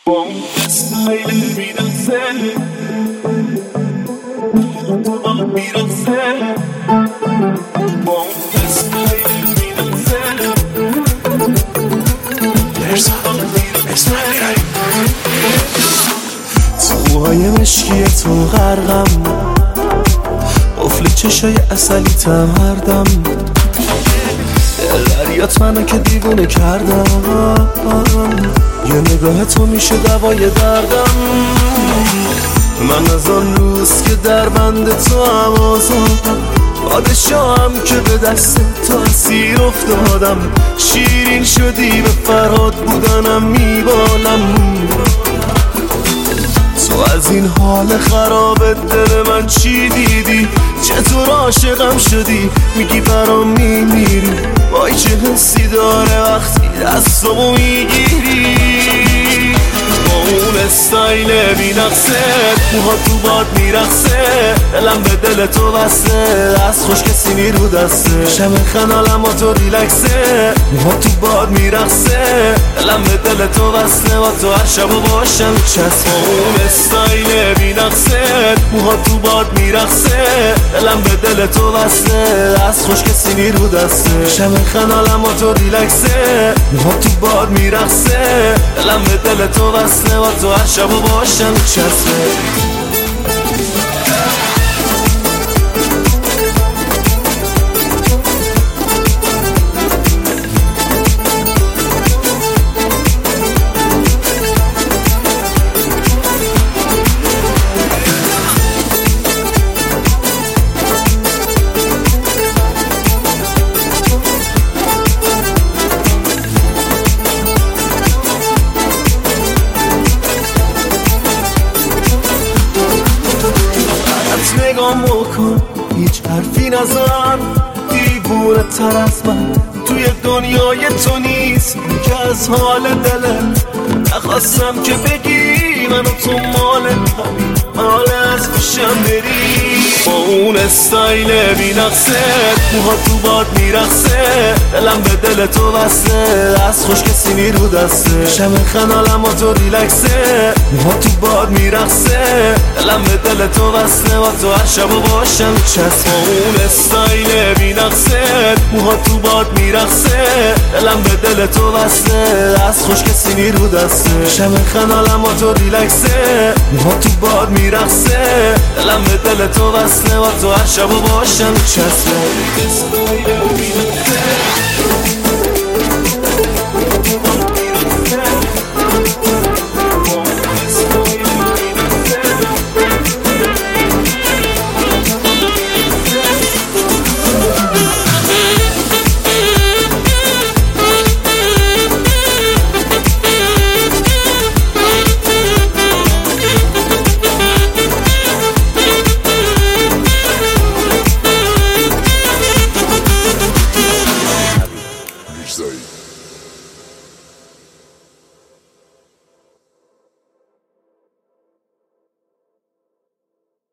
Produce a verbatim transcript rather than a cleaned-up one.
با اون استایل میرسه تو با میرسه با اون استایل میرسه توهای مشکی تو غرقم قفل چشای اصلی تم هردم دریات منو که دیوونه کردم یه نگاه تو میشه دوای دردم من از آن روز که در بند تو هم آزادم پادشاهم که به دست تو اسیر افتادم شیرین شدی به فرهاد بودنم میبالم تو از این حال خراب دل من چی دیدی چطور عاشقم شدی میگی برام میمیری وای چه حسی داره وقتی دستمو میگیری با اون استایل بی‌نقصه موها تو باد میرقصه دلم به دل تو بسته دست خوش کسی میر رو دسته شم خنالم و تو ریلکسه موها تو باد میرقصه دلم به دل تو بسته با تو هر شب و باشم چسبه با اون استایل بی‌نقصه موها تو باد میرقصه دلم به دل تو بسته دست خوش کسی میر رو دسته شم خنالم و تو ریلکسه موها تو باد میرقصه دلم به دل تو بسته با تو هر شب و باشم چسبه نگام بکن هیچ حرفی نزن دیوونه تر از من توی دنیای تو نیست که از حال دلت نخواستم که بگی منو تو مال همین حال از پیشم بری با اون استایل بی‌نقصه موها تو باد میرقصه دلم به دل تو بسته دست خوش کسی میر رو دسته شم خنالم و تو ریلکسه موها تو باد میرقصه دلم به دل تو بسته با تو هر شب و باشم چسب با اون استایل بی‌نقصه موها تو باد میرقصه دلم به دل تو بسته دست خوش کسی میر رو دسته شم خنالم و تو ریلکسه موها تو باد میرقصه دلم به دل تو بسته با تو هر شب و باشم چسبه